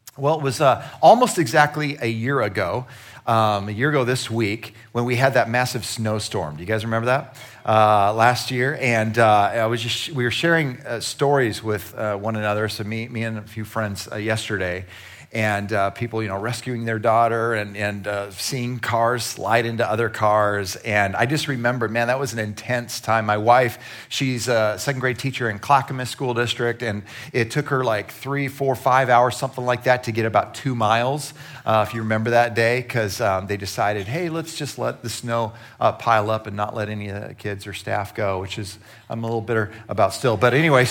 Well, it was almost exactly a year ago this week, when we had that massive snowstorm. Do you guys remember that? Last year, and we were sharing stories with one another. So me and a few friends yesterday, and people, rescuing their daughter and seeing cars slide into other cars. And I just remember, man, that was an intense time. My wife, she's a second grade teacher in Clackamas School District, and it took her like 3, 4, 5 hours, something like that, to get about 2 miles, if you remember that day, because they decided, hey, let's just let the snow pile up and not let any of the kids or staff go, which is I'm a little bitter about still. But anyway,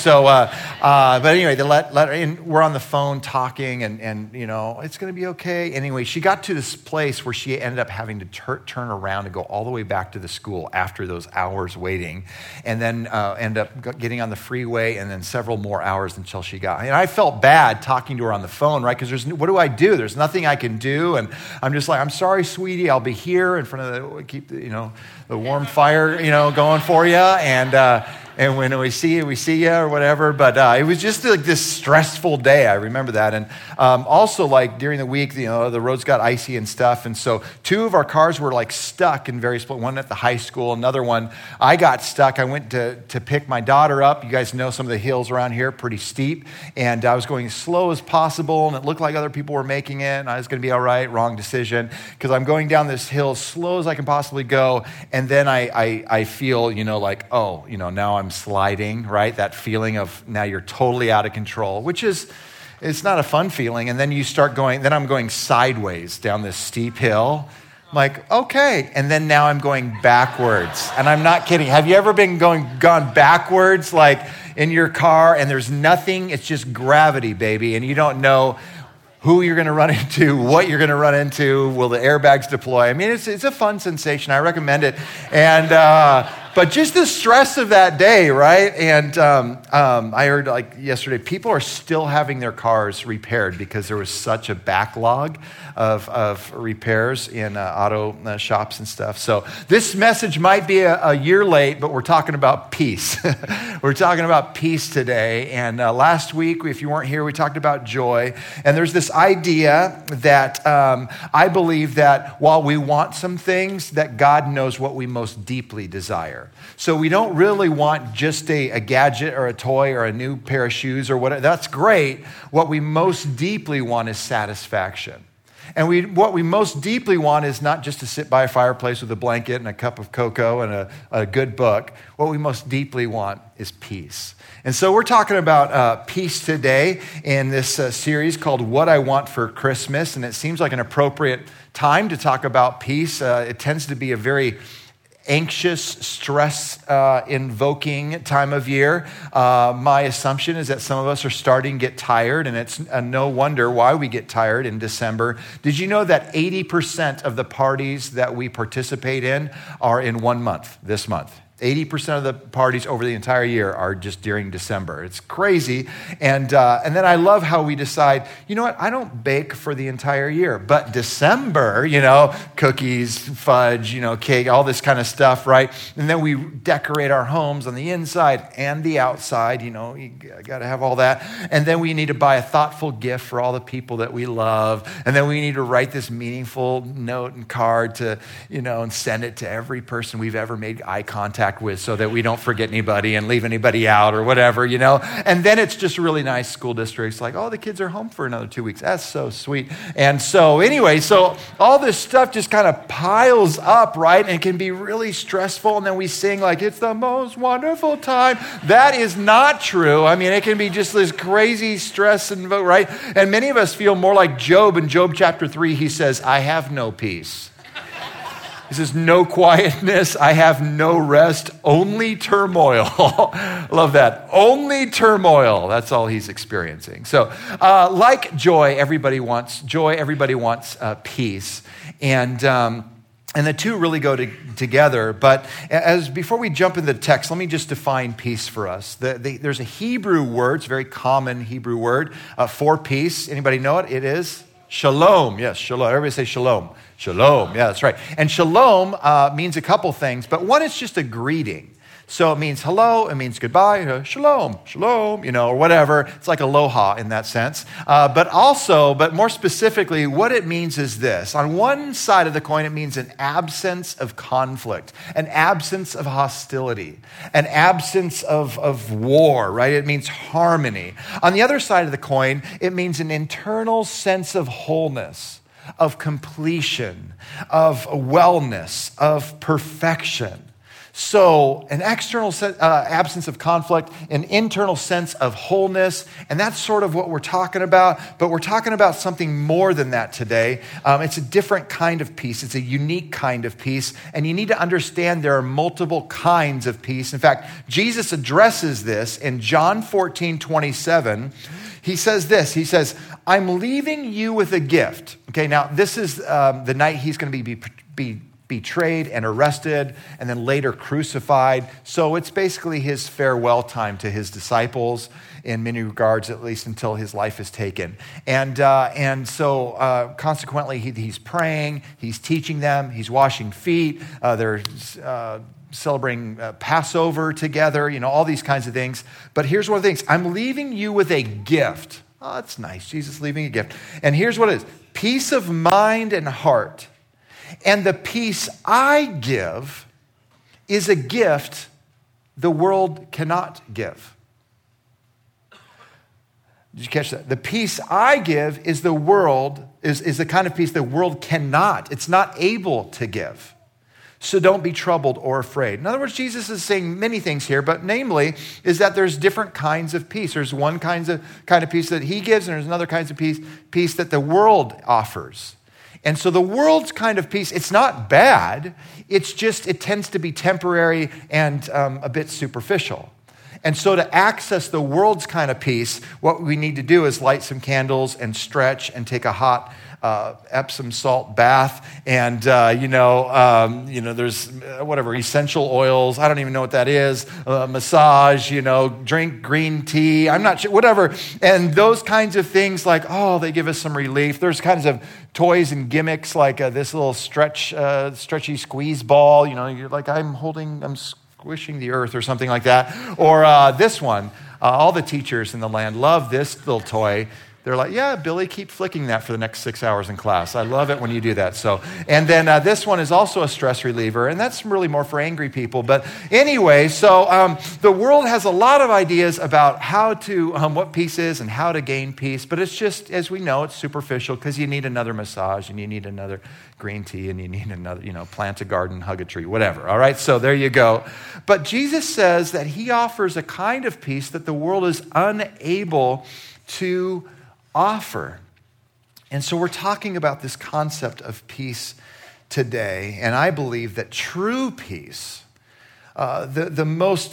they let her in. We're on the phone talking, and it's going to be okay. Anyway, she got to this place where she ended up having to turn around and go all the way back to the school after those hours waiting, and then end up getting on the freeway, and then several more hours until she got. And I felt bad talking to her on the phone, right? Because what do I do? There's nothing I can do, and I'm just like, I'm sorry, sweetie. I'll be here in front of keep the warm fire, going for you, and when we see you or whatever. But it was just like this stressful day. I remember that. And also, like, during the week, the roads got icy and stuff. And so 2 of our cars were like stuck in various places. One at the high school, another one, I got stuck. I went to pick my daughter up. You guys know some of the hills around here, pretty steep. And I was going as slow as possible. And it looked like other people were making it. And I was going to be all right. Wrong decision. Because I'm going down this hill as slow as I can possibly go. And then I feel, now I'm sliding, right? That feeling of now you're totally out of control, which is, it's not a fun feeling. And then you start going, then I'm going sideways down this steep hill. I'm like, okay. And then now I'm going backwards. And I'm not kidding. Have you ever gone backwards, like in your car, and there's nothing, it's just gravity, baby, and you don't know who you're going to run into, what you're going to run into, will the airbags deploy? I mean, it's a fun sensation. I recommend it. And but just the stress of that day, right? And I heard, like, yesterday, people are still having their cars repaired because there was such a backlog of repairs in auto shops and stuff. So this message might be a year late, but we're talking about peace. We're talking about peace today. And last week, if you weren't here, we talked about joy. And there's this idea that I believe that while we want some things, that God knows what we most deeply desire. So we don't really want just a gadget or a toy or a new pair of shoes or whatever. That's great. What we most deeply want is satisfaction. And what we most deeply want is not just to sit by a fireplace with a blanket and a cup of cocoa and a good book. What we most deeply want is peace. And so we're talking about peace today in this series called What I Want for Christmas. And it seems like an appropriate time to talk about peace. It tends to be a very anxious, stress-invoking time of year. My assumption is that some of us are starting to get tired, and it's no wonder why we get tired in December. Did you know that 80% of the parties that we participate in are in 1 month, this month? 80% of the parties over the entire year are just during December. It's crazy. And then I love how we decide, you know what, I don't bake for the entire year, but December, cookies, fudge, cake, all this kind of stuff, right? And then we decorate our homes on the inside and the outside, you got to have all that. And then we need to buy a thoughtful gift for all the people that we love. And then we need to write this meaningful note and card to, and send it to every person we've ever made eye contact with so that we don't forget anybody and leave anybody out or whatever, And then it's just really nice school districts like, oh, the kids are home for another 2 weeks. That's so sweet. And so anyway, so all this stuff just kind of piles up, right? And it can be really stressful. And then we sing like, it's the most wonderful time. That is not true. I mean, it can be just this crazy stress and right? And many of us feel more like Job. In Job chapter 3, he says, I have no peace. He says, no quietness, I have no rest, only turmoil. Love that. Only turmoil. That's all he's experiencing. So like joy, everybody wants peace. And the two really go together. But before we jump into the text, let me just define peace for us. There's a Hebrew word, it's a very common Hebrew word for peace. Anybody know it? It is shalom. Yes, shalom. Everybody say shalom. Shalom. Yeah, that's right. And shalom means a couple things, but one is just a greeting. So it means hello, it means goodbye, shalom, shalom, or whatever. It's like aloha in that sense. But more specifically, what it means is this. On one side of the coin, it means an absence of conflict, an absence of hostility, an absence of war, right? It means harmony. On the other side of the coin, it means an internal sense of wholeness, of completion, of wellness, of perfection. So an external absence of conflict, an internal sense of wholeness, and that's sort of what we're talking about, but we're talking about something more than that today. It's a different kind of peace. It's a unique kind of peace, and you need to understand there are multiple kinds of peace. In fact, Jesus addresses this in John 14:27. He says this, he says, I'm leaving you with a gift. Okay, now this is the night he's going to be betrayed and arrested and then later crucified. So it's basically his farewell time to his disciples in many regards, at least until his life is taken. And so consequently, he's praying, he's teaching them, he's washing feet, they're celebrating Passover together, all these kinds of things. But here's one of the things. I'm leaving you with a gift. Oh, that's nice. Jesus leaving a gift. And here's what it is. Peace of mind and heart. And the peace I give is a gift the world cannot give. Did you catch that? The peace I give is the kind of peace the world cannot. It's not able to give. So don't be troubled or afraid. In other words, Jesus is saying many things here, but namely is that there's different kinds of peace. There's one kind of peace that he gives, and there's another kind of peace that the world offers. And so the world's kind of peace, it's not bad. It's just, it tends to be temporary and a bit superficial. And so to access the world's kind of peace, what we need to do is light some candles and stretch and take a hot Epsom salt bath, and there's whatever essential oils. I don't even know what that is. Massage, drink green tea. I'm not sure, whatever. And those kinds of things, like they give us some relief. There's kinds of toys and gimmicks like this little stretchy squeeze ball. You're like I'm squishing the earth or something like that. Or this one. All the teachers in the land love this little toy. They're like, yeah, Billy, keep flicking that for the next 6 hours in class. I love it when you do that. So, and then this one is also a stress reliever, and that's really more for angry people. But anyway, so the world has a lot of ideas about how to, what peace is and how to gain peace. But it's just, as we know, it's superficial because you need another massage and you need another green tea and you need another, plant a garden, hug a tree, whatever. All right, so there you go. But Jesus says that he offers a kind of peace that the world is unable to offer. And so we're talking about this concept of peace today, and I believe that true peace, the most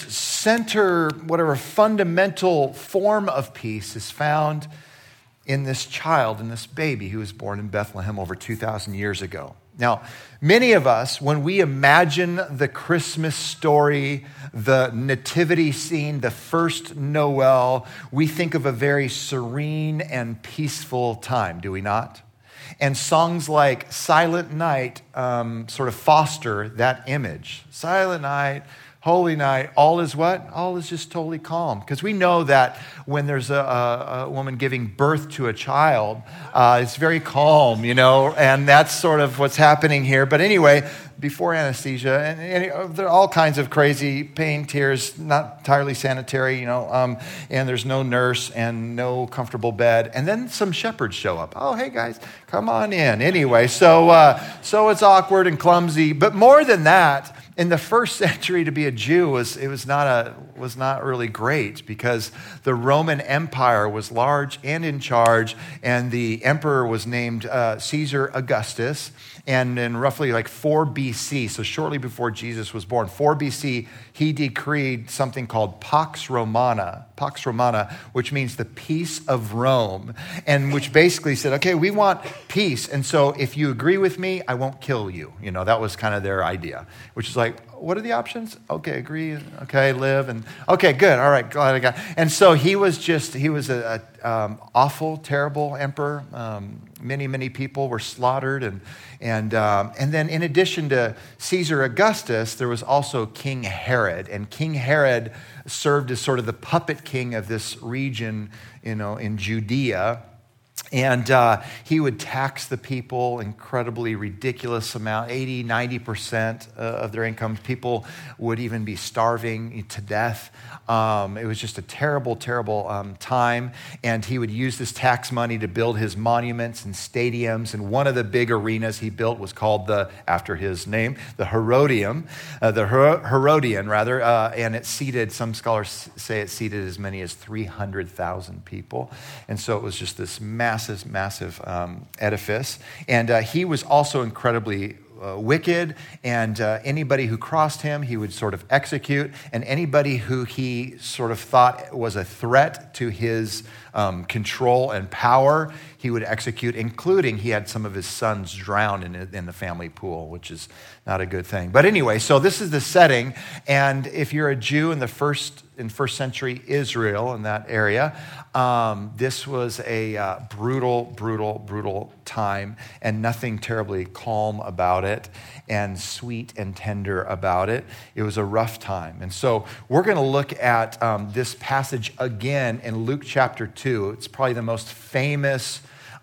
fundamental form of peace is found in this child, in this baby who was born in Bethlehem over 2,000 years ago. Now, many of us, when we imagine the Christmas story, the nativity scene, the first Noel, we think of a very serene and peaceful time, do we not? And songs like Silent Night sort of foster that image. Silent Night, Holy Night, all is what? All is just totally calm. Because we know that when there's a woman giving birth to a child, it's very calm, and that's sort of what's happening here. But anyway, before anesthesia, and there are all kinds of crazy pain, tears, not entirely sanitary, and there's no nurse and no comfortable bed. And then some shepherds show up. Oh, hey guys, come on in. Anyway, so it's awkward and clumsy. But more than that, in the first century, to be a Jew was not really great because the Roman Empire was large and in charge, and the emperor was named Caesar Augustus. And in roughly like 4 BC, so shortly before Jesus was born, 4 BC, he decreed something called Pax Romana, which means the peace of Rome, and which basically said, okay, we want peace, and so if you agree with me, I won't kill you. That was kind of their idea, which is like, like, what are the options? Okay, agree. Okay, live. And okay, good. All right, glad I got. And so he was a awful, terrible emperor. Many people were slaughtered. And then in addition to Caesar Augustus, there was also King Herod. And King Herod served as sort of the puppet king of this region, in Judea. And he would tax the people incredibly ridiculous amount, 80-90% of their income. People would even be starving to death. It was just a terrible time. And he would use this tax money to build his monuments and stadiums. And one of the big arenas he built was called, after his name, the Herodian, and it seated, some scholars say it seated as many as 300,000 people. And so it was just this massive edifice. And he was also incredibly wicked, and anybody who crossed him, he would sort of execute, and anybody who he sort of thought was a threat to his control and power, he would execute, including he had some of his sons drowned in the family pool, which is not a good thing. But anyway, so this is the setting, and if you're a Jew in first century Israel, in that area, this was a brutal time, and nothing terribly calm about it and sweet and tender about it. It was a rough time. And so we're going to look at this passage again in Luke chapter 2. It's probably the most famous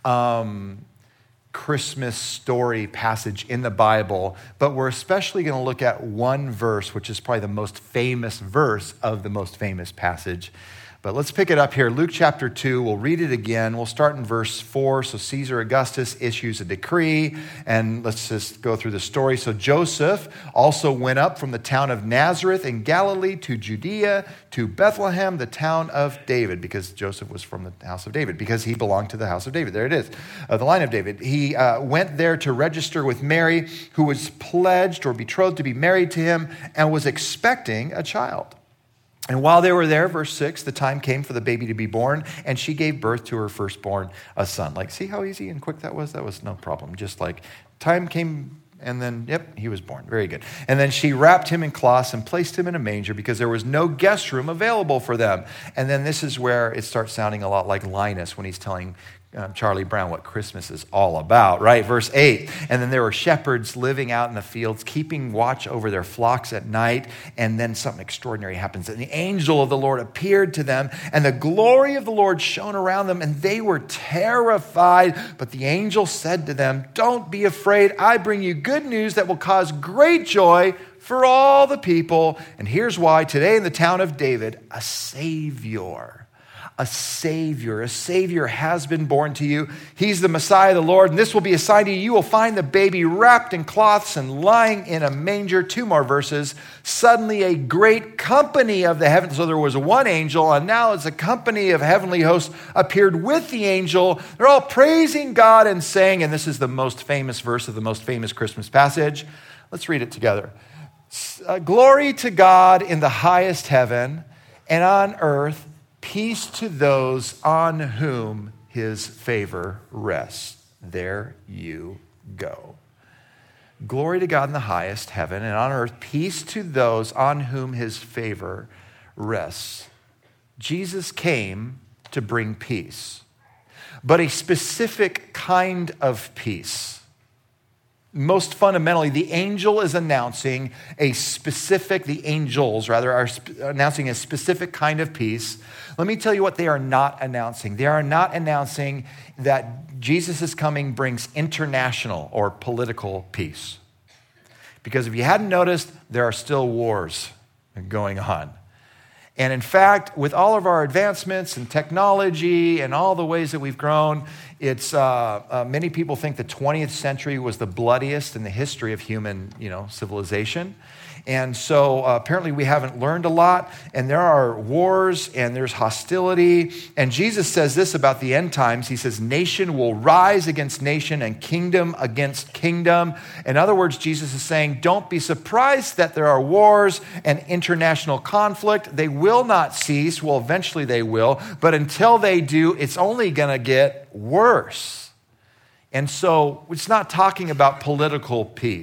Christmas story passage in the Bible, but we're especially going to look at one verse, which is probably the most famous verse of the most famous passage. But let's pick it up here. Luke chapter 2, we'll read it again. We'll start in verse 4. So Caesar Augustus issues a decree, and let's just go through the story. So Joseph also went up from the town of Nazareth in Galilee to Judea, to Bethlehem, the town of David, because Joseph was from the house of David, because he belonged to the house of David. There it is, the line of David. He went there to register with Mary, who was pledged or betrothed to be married to him, and was expecting a child. And while they were there, verse 6, the time came for the baby to be born, and she gave birth to her firstborn, a son. Like, see how easy and quick that was? That was no problem. Just like time came, and then, yep, he was born. Very good. And then she wrapped him in cloths and placed him in a manger because there was no guest room available for them. And then this is where it starts sounding a lot like Linus when he's telling Charlie Brown what Christmas is all about, right? Verse 8, and then there were shepherds living out in the fields, keeping watch over their flocks at night, and then something extraordinary happens. And the angel of the Lord appeared to them, and the glory of the Lord shone around them, and they were terrified. But the angel said to them, "Don't be afraid. I bring you good news that will cause great joy for all the people. And here's why. Today in the town of David, a Savior has been born to you. He's the Messiah, the Lord, and this will be a sign to you. You will find the baby wrapped in cloths and lying in a manger." 2 more verses. Suddenly a great company of the heavens, so there was one angel, and now it's a company of heavenly hosts appeared with the angel. They're all praising God and saying, and this is the most famous verse of the most famous Christmas passage. Let's read it together. "Glory to God in the highest heaven, and on earth peace to those on whom his favor rests." There you go. Glory to God in the highest heaven, and on earth peace to those on whom his favor rests. Jesus came to bring peace, but a specific kind of peace. Most fundamentally, the angel is announcing the angels are announcing a specific kind of peace. Let me tell you what they are not announcing. They are not announcing that Jesus' coming brings international or political peace. Because if you hadn't noticed, there are still wars going on. And in fact, with all of our advancements in technology and all the ways that we've grown, it's many people think the 20th century was the bloodiest in the history of human, civilization. And so apparently we haven't learned a lot, and there are wars and there's hostility. And Jesus says this about the end times. He says, nation will rise against nation and kingdom against kingdom. In other words, Jesus is saying, don't be surprised that there are wars and international conflict. They will not cease. Well, eventually they will. But until they do, it's only going to get worse. And so it's not talking about political peace.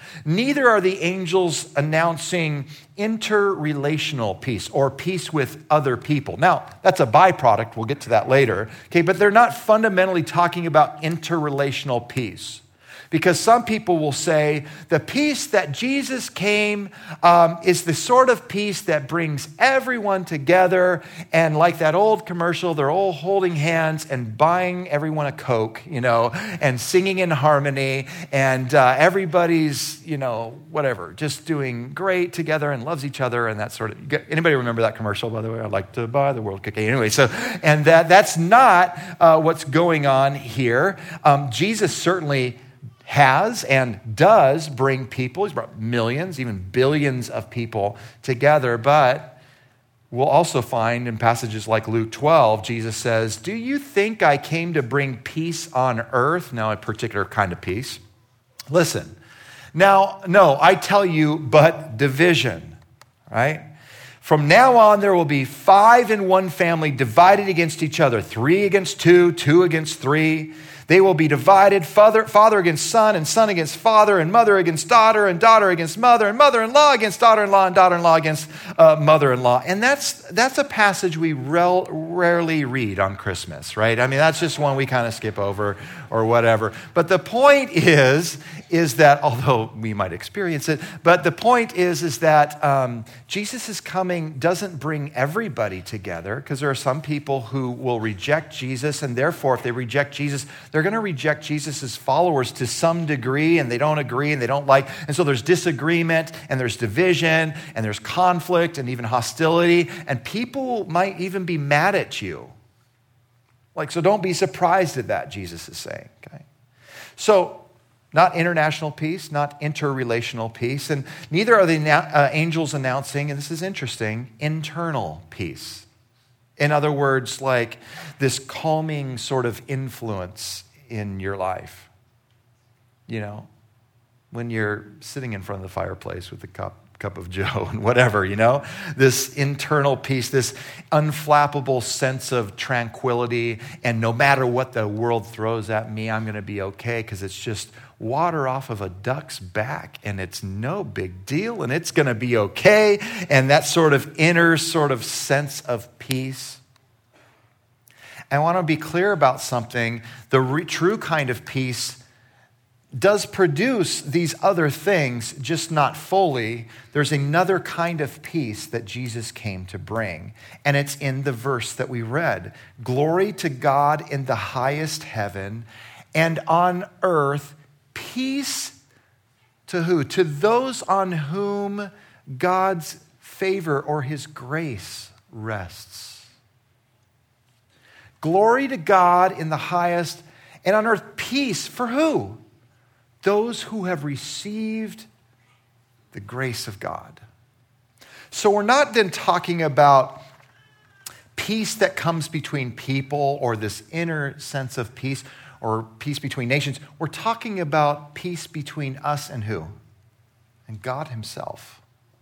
Neither are the angels announcing interrelational peace or peace with other people. Now, that's a byproduct. We'll get to that later. Okay, but they're not fundamentally talking about interrelational peace. Because some people will say the peace that Jesus came is the sort of peace that brings everyone together. And like that old commercial, they're all holding hands and buying everyone a Coke, and singing in harmony. And everybody's, whatever, just doing great together and loves each other and that sort of. Anybody remember that commercial, by the way? I'd like to buy the world Coke. Anyway, and that's not what's going on here. Jesus certainly has and does bring people. He's brought millions, even billions of people together. But we'll also find in passages like Luke 12, Jesus says, "Do you think I came to bring peace on earth?" Now, a particular kind of peace. Listen, now, no, I tell you, but division, right? From now on, there will be 5 in one family divided against each other, 3 against 2, 2 against 3. They will be divided, father against son, and son against father, and mother against daughter, and daughter against mother, and mother-in-law against daughter-in-law, and daughter-in-law against mother-in-law. And that's a passage we rarely read on Christmas, right? I mean, that's just one we kind of skip over or whatever. But the point is that, although we might experience it, but the point is that Jesus' coming doesn't bring everybody together, because there are some people who will reject Jesus, and therefore, if they reject Jesus, they're going to reject Jesus' followers to some degree, and they don't agree and they don't like. And so there's disagreement and there's division and there's conflict and even hostility. And people might even be mad at you. So don't be surprised at that, Jesus is saying. Okay? So not international peace, not interrelational peace. And neither are the angels announcing, and this is interesting, internal peace. In other words, like this calming sort of influence in your life. When you're sitting in front of the fireplace with a cup of Joe and whatever, this internal peace, this unflappable sense of tranquility. And no matter what the world throws at me, I'm going to be okay, because it's just water off of a duck's back and it's no big deal and it's going to be okay. And that sort of inner sort of sense of peace. I want to be clear about something. The true kind of peace does produce these other things, just not fully. There's another kind of peace that Jesus came to bring, and it's in the verse that we read. Glory to God in the highest heaven, and on earth, peace to who? To those on whom God's favor or his grace rests. Glory to God in the highest, and on earth, peace for who? Those who have received the grace of God. So we're not then talking about peace that comes between people or this inner sense of peace or peace between nations. We're talking about peace between us and who? And God himself.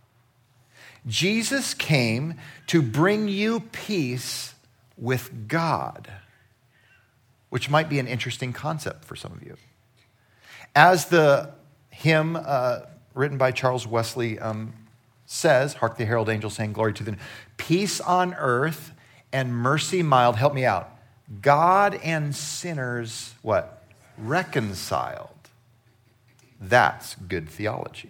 Jesus came to bring you peace with God, which might be an interesting concept for some of you. As the hymn written by Charles Wesley says, "Hark the herald angels saying, glory to the peace on earth and mercy mild." Help me out. God and sinners, what? Reconciled. That's good theology.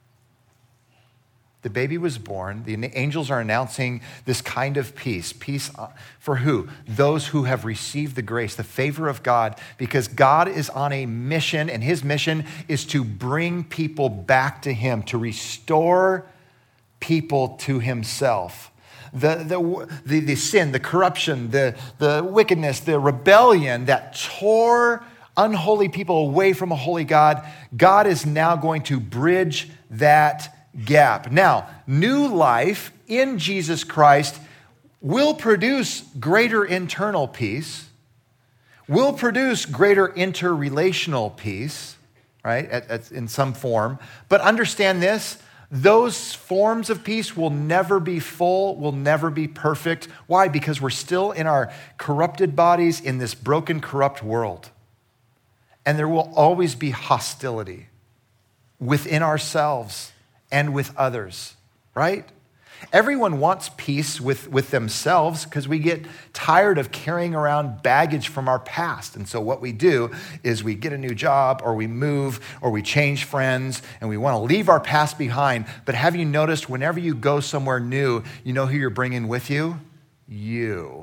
The baby was born. The angels are announcing this kind of peace. Peace for who? Those who have received the grace, the favor of God, because God is on a mission, and his mission is to bring people back to him, to restore people to himself. The sin, the corruption, the wickedness, the rebellion that tore unholy people away from a holy God, God is now going to bridge that gap. Now, new life in Jesus Christ will produce greater internal peace, will produce greater interrelational peace, right, in some form. But understand this, those forms of peace will never be full, will never be perfect. Why? Because we're still in our corrupted bodies in this broken, corrupt world. And there will always be hostility. within ourselves and with others, right? Everyone wants peace with themselves because we get tired of carrying around baggage from our past. And so what we do is we get a new job or we move or we change friends and we want to leave our past behind. But have you noticed whenever you go somewhere new, you know who you're bringing with you? You.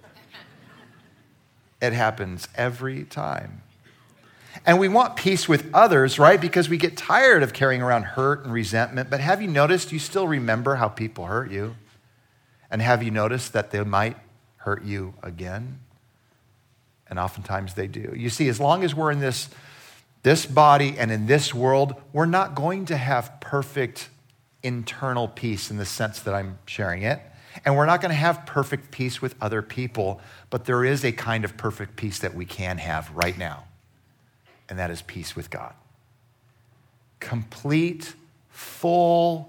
It happens every time. And we want peace with others, right? Because we get tired of carrying around hurt and resentment. But have you noticed you still remember how people hurt you? And have you noticed that they might hurt you again? And oftentimes they do. You see, as long as we're in this body and in this world, we're not going to have perfect internal peace in the sense that I'm sharing it. And we're not going to have perfect peace with other people. But there is a kind of perfect peace that we can have right now. And that is peace with God. Complete, full,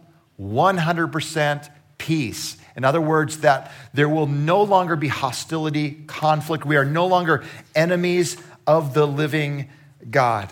100% peace. In other words, that there will no longer be hostility, conflict. We are no longer enemies of the living God.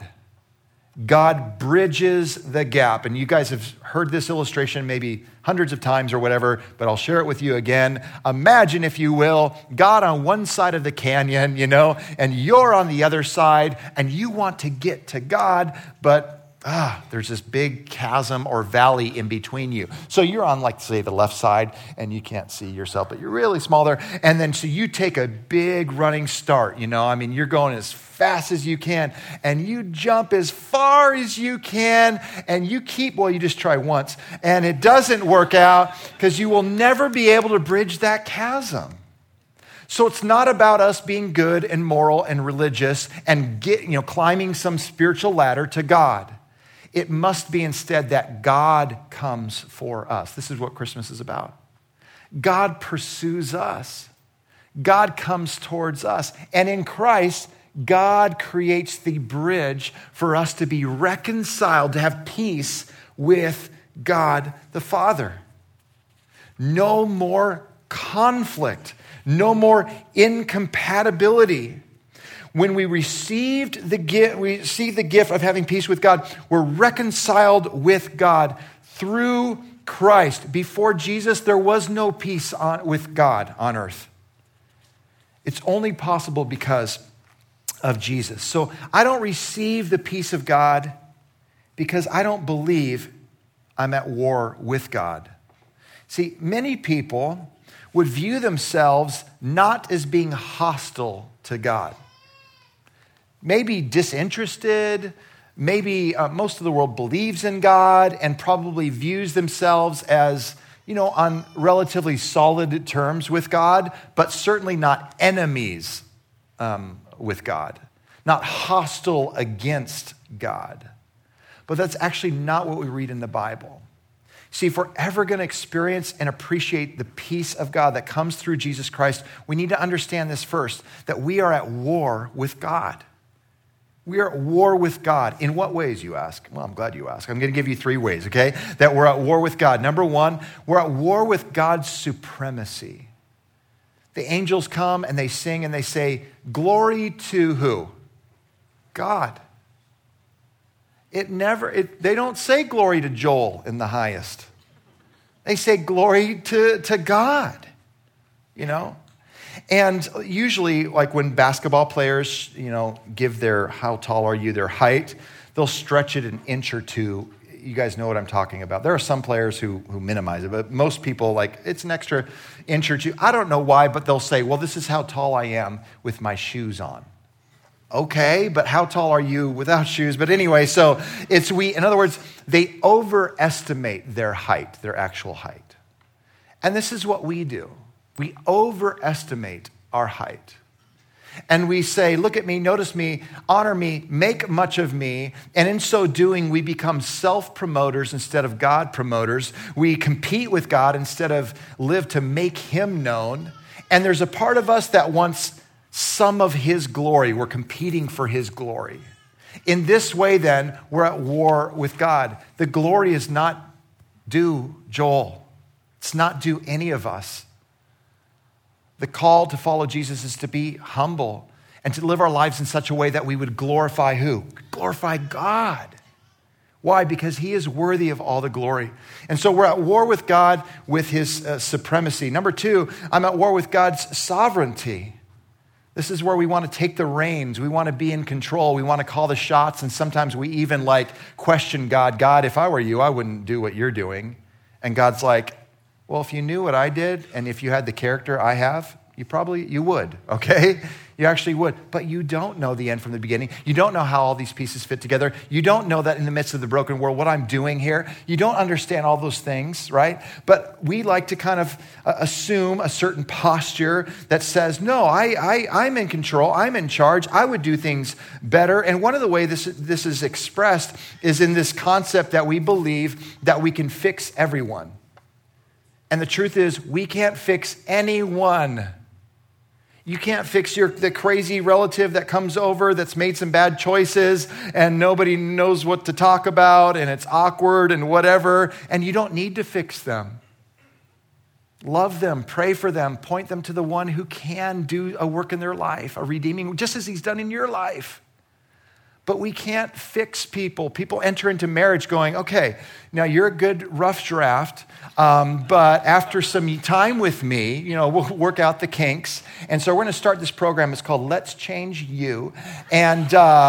God bridges the gap. And you guys have heard this illustration maybe hundreds of times or whatever, but I'll share it with you again. Imagine, if you will, God on one side of the canyon, and you're on the other side, and you want to get to God, but there's this big chasm or valley in between you. So you're on, say, the left side, and you can't see yourself, but you're really small there. And then so you take a big running start, you're going as fast as you can, and you jump as far as you can, and you just try once, and it doesn't work out because you will never be able to bridge that chasm. So it's not about us being good and moral and religious and climbing some spiritual ladder to God. It must be instead that God comes for us. This is what Christmas is about. God pursues us. God comes towards us. And in Christ, God creates the bridge for us to be reconciled, to have peace with God the Father. No more conflict. No more incompatibility. When we received the gift of having peace with God, we're reconciled with God through Christ. Before Jesus, there was no peace with God on earth. It's only possible because of Jesus. So I don't receive the peace of God because I don't believe I'm at war with God. See, many people would view themselves not as being hostile to God. Maybe disinterested, maybe most of the world believes in God and probably views themselves as, on relatively solid terms with God, but certainly not enemies with God, not hostile against God. But that's actually not what we read in the Bible. See, if we're ever going to experience and appreciate the peace of God that comes through Jesus Christ, we need to understand this first, that we are at war with God. We are at war with God. In what ways, you ask? Well, I'm glad you ask. I'm going to give you 3 ways, okay, that we're at war with God. Number 1, we're at war with God's supremacy. The angels come and they sing and they say, glory to who? God. They don't say glory to Joel in the highest. They say glory to God, And usually, when basketball players, give their, how tall are you, their height, they'll stretch it an inch or two. You guys know what I'm talking about. There are some players who minimize it, but most people, it's an extra inch or two. I don't know why, but they'll say, well, this is how tall I am with my shoes on. Okay, but how tall are you without shoes? But anyway, so in other words, they overestimate their height, their actual height. And this is what we do. We overestimate our height. And we say, look at me, notice me, honor me, make much of me. And in so doing, we become self-promoters instead of God promoters. We compete with God instead of live to make him known. And there's a part of us that wants some of his glory. We're competing for his glory. In this way, then, we're at war with God. The glory is not due Joel. It's not due any of us. The call to follow Jesus is to be humble and to live our lives in such a way that we would glorify who? Glorify God. Why? Because he is worthy of all the glory. And so we're at war with God with his supremacy. Number two, I'm at war with God's sovereignty. This is where we want to take the reins. We want to be in control. We want to call the shots. And sometimes we even question God. God, if I were you, I wouldn't do what you're doing. And God's like, well, if you knew what I did and if you had the character I have, you would, okay? You actually would. But you don't know the end from the beginning. You don't know how all these pieces fit together. You don't know that in the midst of the broken world, what I'm doing here. You don't understand all those things, right? But we like to kind of assume a certain posture that says, no, I'm in control. I'm in charge. I would do things better. And one of the ways this is expressed is in this concept that we believe that we can fix everyone. And the truth is, we can't fix anyone. You can't fix the crazy relative that comes over that's made some bad choices and nobody knows what to talk about and it's awkward and whatever, and you don't need to fix them. Love them, pray for them, point them to the one who can do a work in their life, a redeeming, just as he's done in your life. But we can't fix people. People enter into marriage going, okay, now you're a good rough draft, but after some time with me, we'll work out the kinks. And so we're going to start this program. It's called Let's Change You. And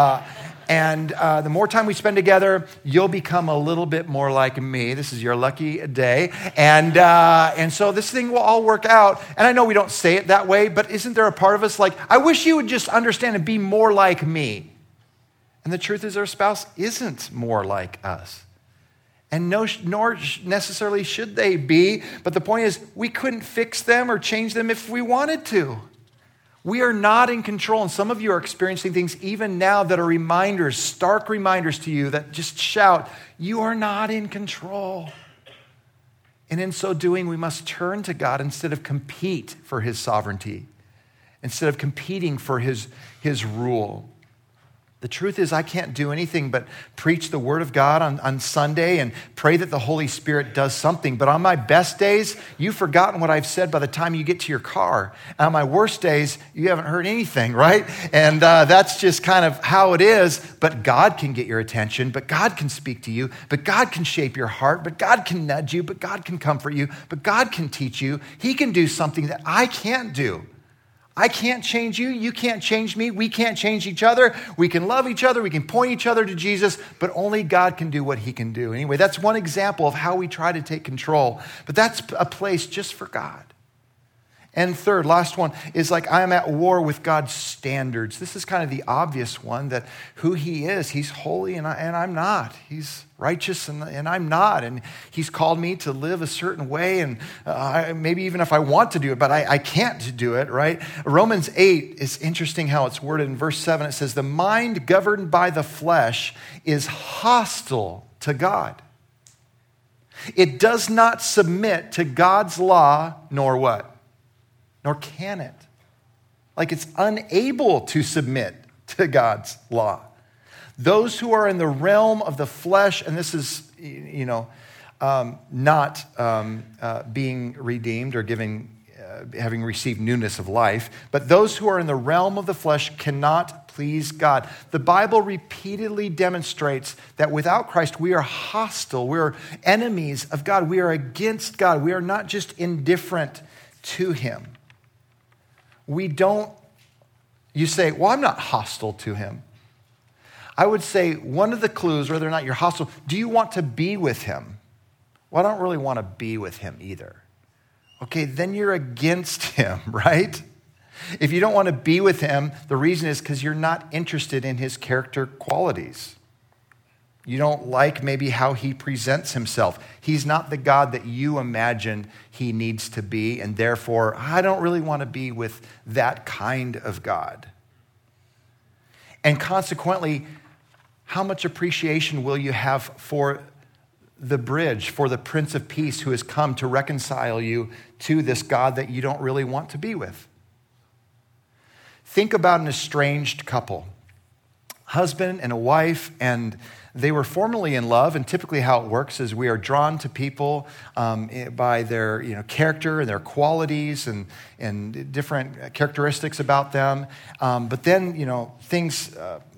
the more time we spend together, you'll become a little bit more like me. This is your lucky day. And so this thing will all work out. And I know we don't say it that way, but isn't there a part of us like, I wish you would just understand and be more like me. And the truth is our spouse isn't more like us. And nor necessarily should they be. But the point is, we couldn't fix them or change them if we wanted to. We are not in control. And some of you are experiencing things even now that are reminders, stark reminders to you that just shout, you are not in control. And in so doing, we must turn to God instead of compete for his sovereignty, instead of competing for his rule. The truth is, I can't do anything but preach the word of God on Sunday and pray that the Holy Spirit does something. But on my best days, you've forgotten what I've said by the time you get to your car. On my worst days, you haven't heard anything, right? And that's just kind of how it is. But God can get your attention, but God can speak to you, but God can shape your heart, but God can nudge you, but God can comfort you, but God can teach you. He can do something that I can't do. I can't change you. You can't change me. We can't change each other. We can love each other. We can point each other to Jesus, but only God can do what he can do. Anyway, that's one example of how we try to take control. But that's a place just for God. And third, last one, is I'm at war with God's standards. This is kind of the obvious one, that who he is, he's holy and I'm not. He's righteous and I'm not. And he's called me to live a certain way, and maybe even if I want to do it, but I can't do it, right? Romans 8 is interesting how it's worded. In verse 7, it says, the mind governed by the flesh is hostile to God. It does not submit to God's law, nor what? Nor can it. It's unable to submit to God's law. Those who are in the realm of the flesh, and this is, not being redeemed or having received newness of life, but those who are in the realm of the flesh cannot please God. The Bible repeatedly demonstrates that without Christ, we are hostile. We are enemies of God. We are against God. We are not just indifferent to him. You say, well, I'm not hostile to him. I would say one of the clues, whether or not you're hostile, do you want to be with him? Well, I don't really want to be with him either. Okay, then you're against him, right? If you don't want to be with him, the reason is because you're not interested in his character qualities. You don't like maybe how he presents himself. He's not the God that you imagine he needs to be, and therefore, I don't really want to be with that kind of God. And consequently, how much appreciation will you have for the bridge, for the Prince of Peace who has come to reconcile you to this God that you don't really want to be with? Think about an estranged couple, husband and a wife, and they were formerly in love, and typically how it works is we are drawn to people by their character and their qualities and different characteristics about them. But then things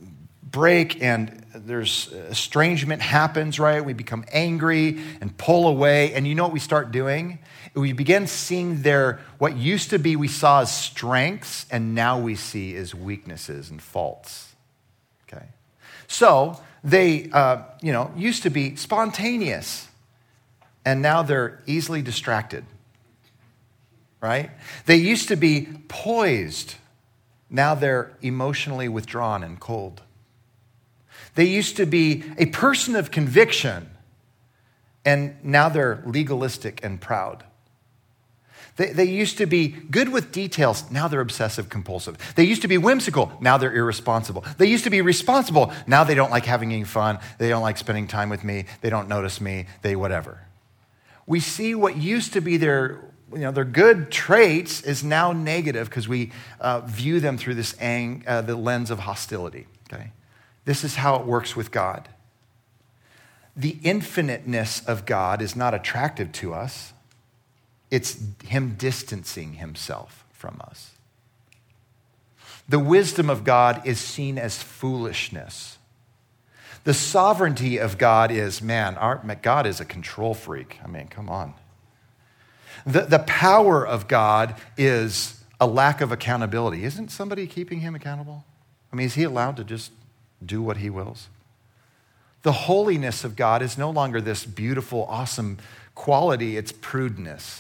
break and there's estrangement happens, right? We become angry and pull away. And you know what we start doing? We begin seeing what used to be we saw as strengths, and now we see as weaknesses and faults. Okay. So they, used to be spontaneous, and now they're easily distracted, right? They used to be poised. Now they're emotionally withdrawn and cold. They used to be a person of conviction, and now they're legalistic and proud. They used to be good with details, now they're obsessive compulsive. They used to be whimsical, now they're irresponsible. They used to be responsible, now they don't like having any fun, they don't like spending time with me, they don't notice me, they whatever. We see what used to be their good traits is now negative because we view them through the lens of hostility, okay? This is how it works with God. The infiniteness of God is not attractive to us. It's him distancing himself from us. The wisdom of God is seen as foolishness. The sovereignty of God is, God is a control freak. I mean, come on. The power of God is a lack of accountability. Isn't somebody keeping him accountable? I mean, is he allowed to just do what he wills? The holiness of God is no longer this beautiful, awesome quality. It's prudeness.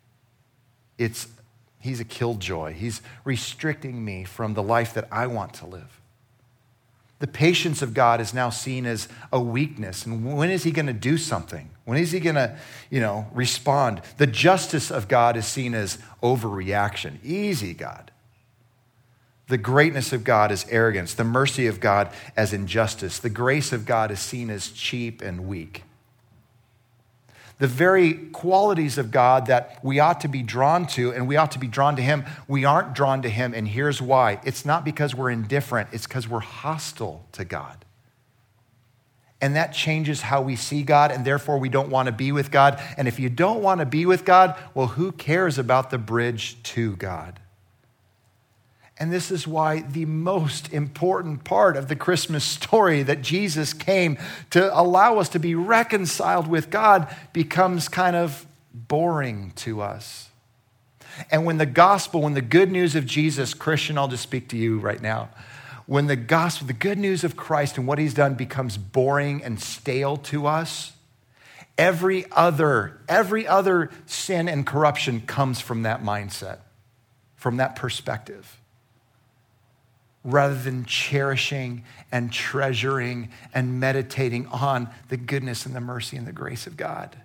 He's a killjoy. He's restricting me from the life that I want to live. The patience of God is now seen as a weakness. And when is he going to do something? When is he going to, respond? The justice of God is seen as overreaction. Easy, God. The greatness of God is arrogance. The mercy of God as injustice. The grace of God is seen as cheap and weak. The very qualities of God that we ought to be drawn to, and we ought to be drawn to him, we aren't drawn to him, and here's why. It's not because we're indifferent, it's because we're hostile to God. And that changes how we see God, and therefore we don't want to be with God. And if you don't want to be with God, well, who cares about the bridge to God? And this is why the most important part of the Christmas story, that Jesus came to allow us to be reconciled with God, becomes kind of boring to us. And when the gospel, when the good news of Jesus, Christian, I'll just speak to you right now. When the gospel, the good news of Christ and what he's done becomes boring and stale to us, every other sin and corruption comes from that mindset, from that perspective, rather than cherishing and treasuring and meditating on the goodness and the mercy and the grace of God.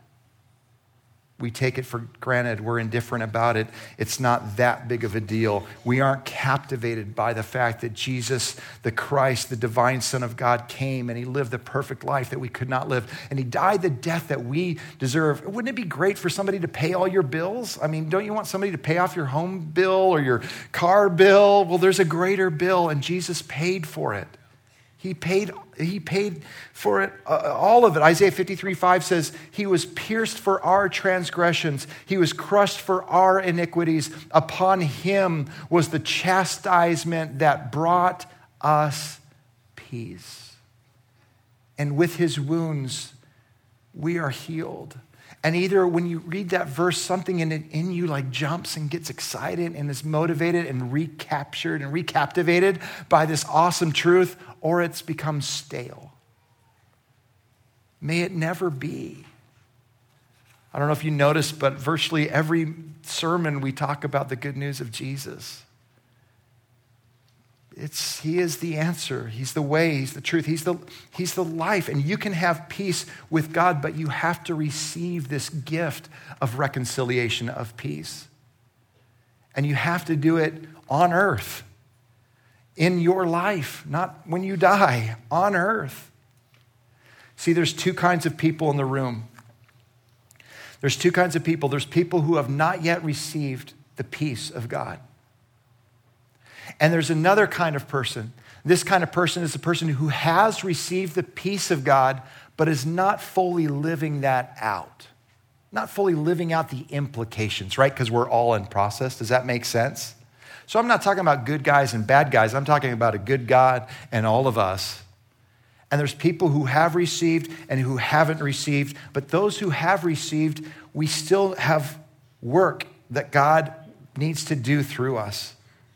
We take it for granted. We're indifferent about it. It's not that big of a deal. We aren't captivated by the fact that Jesus, the Christ, the divine Son of God, came and he lived the perfect life that we could not live. And he died the death that we deserve. Wouldn't it be great for somebody to pay all your bills? I mean, don't you want somebody to pay off your home bill or your car bill? Well, there's a greater bill, and Jesus paid for it. He paid for it, all of it. Isaiah 53:5 says, he was pierced for our transgressions. He was crushed for our iniquities. Upon him was the chastisement that brought us peace. And with his wounds, we are healed. And either when you read that verse, something in you like jumps and gets excited and is motivated and recaptured and recaptivated by this awesome truth, or it's become stale. May it never be. I don't know if you noticed, but virtually every sermon we talk about the good news of Jesus. He is the answer. He's the way. He's the truth. He's the life. And you can have peace with God, but you have to receive this gift of reconciliation, of peace. And you have to do it on earth, in your life, not when you die, on earth. See, there's two kinds of people in the room. There's two kinds of people. There's people who have not yet received the peace of God. And there's another kind of person. This kind of person is the person who has received the peace of God, but is not fully living that out. Not fully living out the implications, right? Because we're all in process. Does that make sense? So I'm not talking about good guys and bad guys. I'm talking about a good God and all of us And there's people who have received and who haven't received. But those who have received, we still have work that God needs to do through us.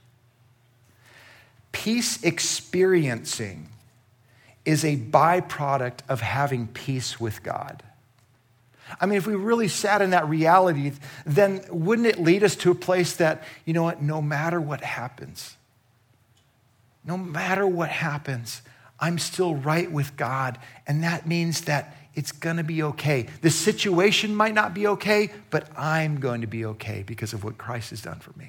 Peace experiencing is a byproduct of having peace with God. I mean, if we really sat in that reality, then wouldn't it lead us to a place that, you know what, no matter what happens, I'm still right with God. And that means that it's going to be okay. The situation might not be okay, but I'm going to be okay because of what Christ has done for me.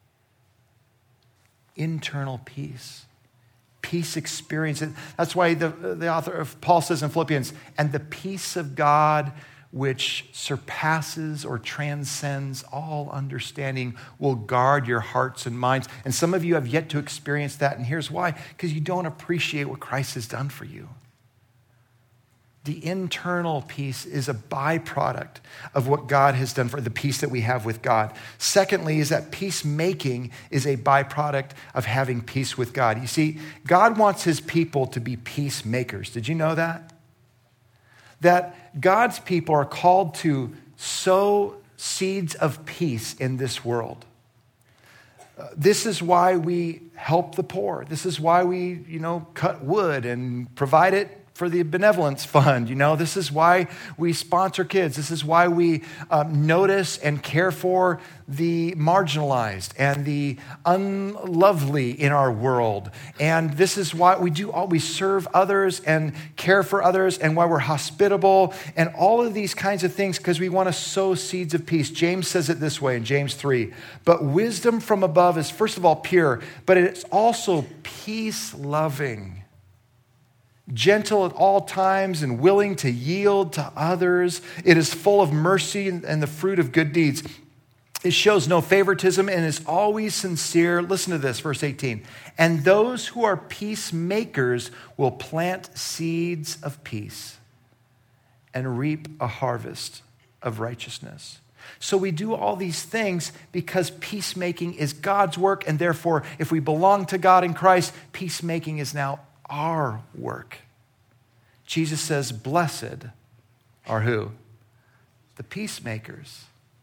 Internal peace. Peace experience. That's why the author of Paul says in Philippians, and the peace of God which surpasses or transcends all understanding will guard your hearts and minds. And some of you have yet to experience that. And here's why. Because you don't appreciate what Christ has done for you. The internal peace is a byproduct of what God has done for the peace that we have with God. Secondly, is that peacemaking is a byproduct of having peace with God. You see, God wants his people to be peacemakers. Did you know that? That God's people are called to sow seeds of peace in this world. This is why we help the poor. This is why we, cut wood and provide it for the benevolence fund. This is why we sponsor kids. This is why we notice and care for the marginalized and the unlovely in our world. And this is why we serve others and care for others, and why we're hospitable and all of these kinds of things, because we want to sow seeds of peace. James says it this way in James 3. But wisdom from above is first of all pure, but it's also peace-loving, gentle at all times and willing to yield to others. It is full of mercy and the fruit of good deeds. It shows no favoritism and is always sincere. Listen to this, verse 18. And those who are peacemakers will plant seeds of peace and reap a harvest of righteousness. So we do all these things because peacemaking is God's work, and therefore, if we belong to God in Christ, peacemaking is now our work. Jesus says, blessed are who? The peacemakers,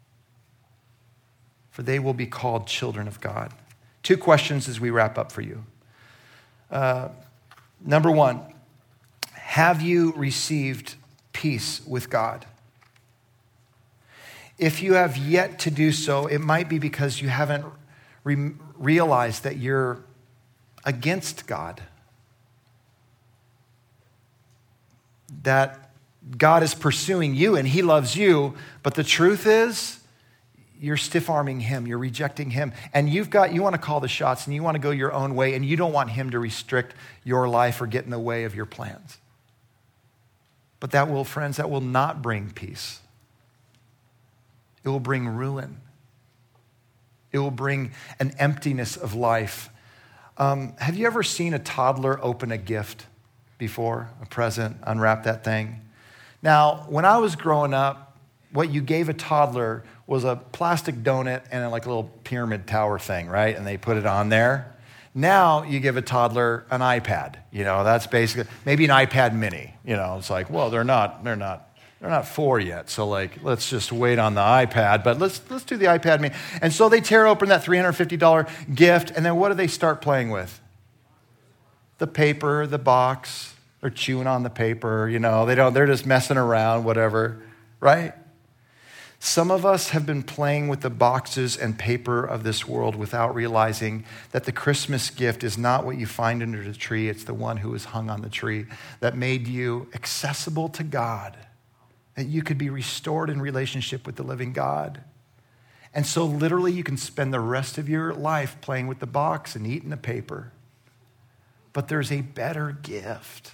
for they will be called children of God. 2 questions as we wrap up for you. Number 1, have you received peace with God? If you have yet to do so, it might be because you haven't realized that you're against God. That God is pursuing you and he loves you, but the truth is you're stiff-arming him, you're rejecting him, and you want to call the shots and you want to go your own way, and you don't want him to restrict your life or get in the way of your plans. But that will not bring peace. It will bring ruin. It will bring an emptiness of life. Have you ever seen a toddler open a gift before, a present, unwrap that thing? Now, when I was growing up, what you gave a toddler was a plastic donut and like a little pyramid tower thing, right? And they put it on there. Now you give a toddler an iPad. That's basically, maybe an iPad mini. It's like, well, they're not 4 yet, so let's just wait on the iPad, but let's do the iPad mini. And so they tear open that $350 gift, and then what do they start playing with? The paper, the box. They're chewing on the paper, they're just messing around, whatever, right? Some of us have been playing with the boxes and paper of this world without realizing that the Christmas gift is not what you find under the tree. It's the one who is hung on the tree that made you accessible to God, that you could be restored in relationship with the living God. And so literally you can spend the rest of your life playing with the box and eating the paper. But there's a better gift.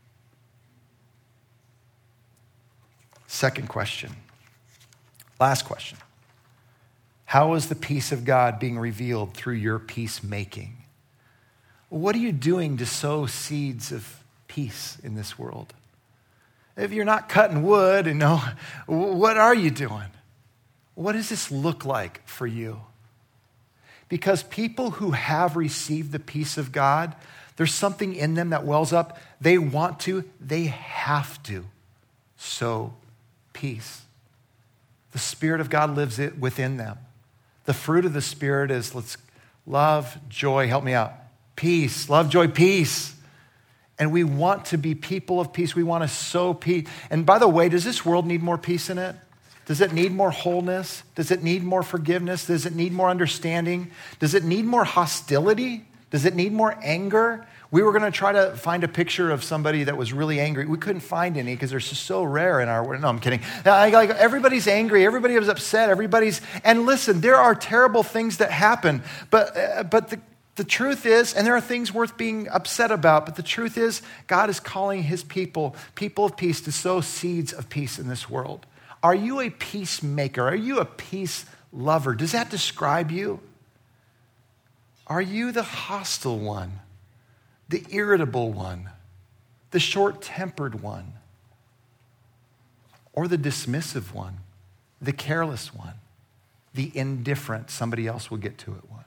Second question. Last question. How is the peace of God being revealed through your peacemaking? What are you doing to sow seeds of peace in this world? If you're not cutting wood, what are you doing? What does this look like for you? Because people who have received the peace of God, There's something in them that wells up. They want to, they have to sow peace. The Spirit of God lives within them. The fruit of the Spirit is love, joy, help me out. Peace, love, joy, peace. And we want to be people of peace. We want to sow peace. And by the way, does this world need more peace in it? Does it need more wholeness? Does it need more forgiveness? Does it need more understanding? Does it need more hostility? Does it need more anger? We were going to try to find a picture of somebody that was really angry. We couldn't find any because they're just so rare in our world. No, I'm kidding. Like everybody's angry. Everybody was upset. And listen, there are terrible things that happen. But the truth is, and there are things worth being upset about, but the truth is, God is calling his people of peace, to sow seeds of peace in this world. Are you a peacemaker? Are you a peace lover? Does that describe you? Are you the hostile one, the irritable one, the short-tempered one, or the dismissive one, the careless one, the indifferent, somebody else will get to it one?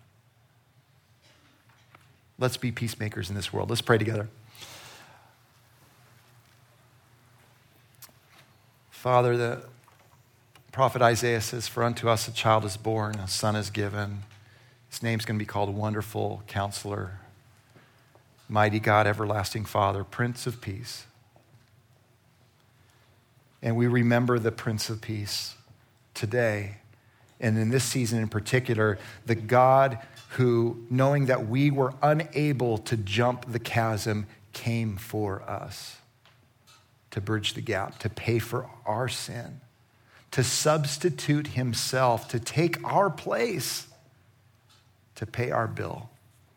Let's be peacemakers in this world. Let's pray together. Father, the prophet Isaiah says, "For unto us a child is born, a son is given. His name's going to be called Wonderful Counselor, Mighty God, Everlasting Father, Prince of Peace." And we remember the Prince of Peace today. And in this season in particular, the God who, knowing that we were unable to jump the chasm, came for us to bridge the gap, to pay for our sin, to substitute himself, to take our place, to pay our bill.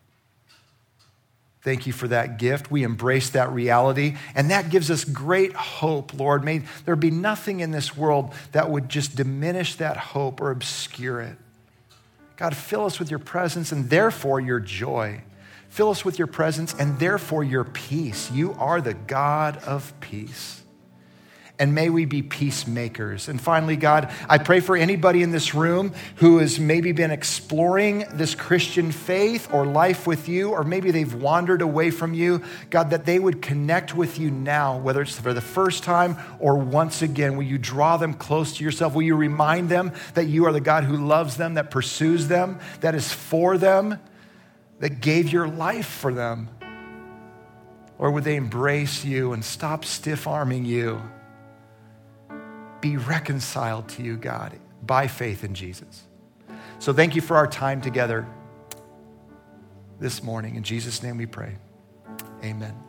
Thank you for that gift. We embrace that reality, and that gives us great hope, Lord. May there be nothing in this world that would just diminish that hope or obscure it. God, fill us with your presence and therefore your joy. Fill us with your presence and therefore your peace. You are the God of peace. And may we be peacemakers. And finally, God, I pray for anybody in this room who has maybe been exploring this Christian faith or life with you, or maybe they've wandered away from you. God, that they would connect with you now, whether it's for the first time or once again. Will you draw them close to yourself? Will you remind them that you are the God who loves them, that pursues them, that is for them, that gave your life for them? Or would they embrace you and stop stiff-arming you? Be reconciled to you, God, by faith in Jesus. So thank you for our time together this morning. In Jesus' name we pray. Amen.